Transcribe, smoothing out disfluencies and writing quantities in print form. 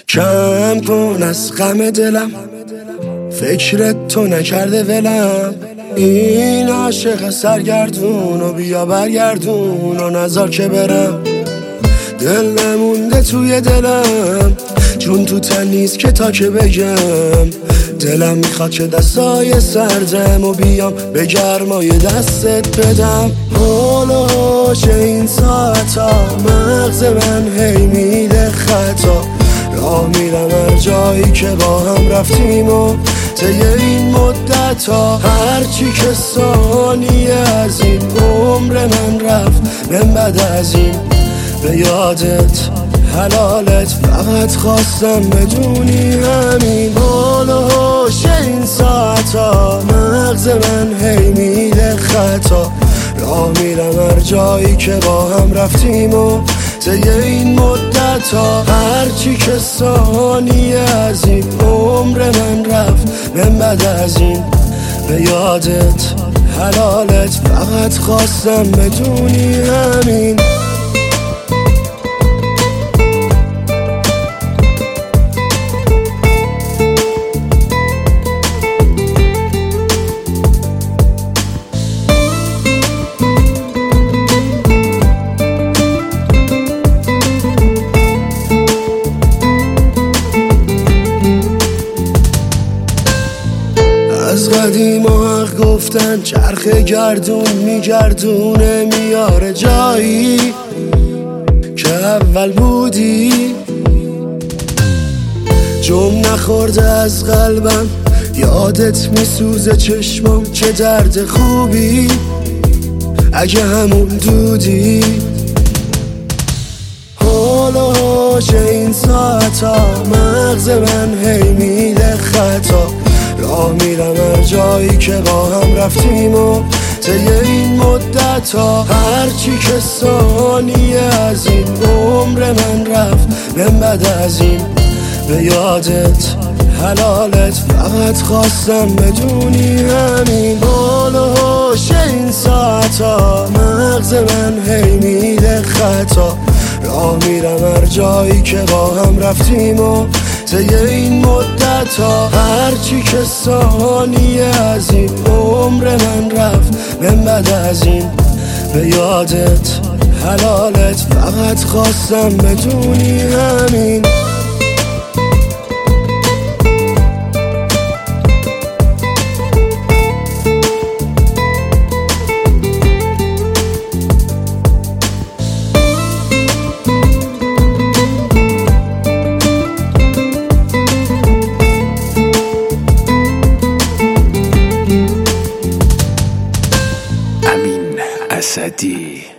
کم کن از غم دلم، فکرت تو نکرده ولم. این عاشق سرگردون و بیا برگردون و نذار که برم. دل نمونده توی دلم، جون تو تن نیست که تا که بگم. دلم میخواد که دستای سردم و بیام به گرمای دستت بدم. حالا این ساعتا مغز من هی میده خطا. راه میرم هر جایی که با هم رفتیم و طی این مدتا. هرچی که ثانیه از این عمر من رفت من بعد از این به یادت حلالت فقط خواستم بدونی همین. حالاش این ساعتا مغز من هی میده خطا. راه میرم هر جایی که با هم رفتیم و طی این مدتا. هرچی که ثانیه از این عمر من رفت من بعد از این به یادت حلالت فقط خواستم بدونی همین. از قدیم و حق گفتن چرخ گردون میگردونه میاره جایی که اول بودی. جم نخورده از قلبم یادت میسوزه چشمم که درد خوبی اگه همون دودی. حالاش این ساعتا مغز من هی میده خطا. راه میرم هر جایی که با هم رفتیم و طی این مدتا. هرچی که ثانیه از این عمر من رفت من بعد از این به یادت حلالت فقط خواستم بدونی همین. حالاش این ساعتا مغز من هی میده خطا. راه میرم هر جایی که با هم رفتیم و طی این مدتا. هرچی که ثانیه از این عمر من رفت من بعد از این به یادت حلالت فقط خواستم بدونی همین. اسدی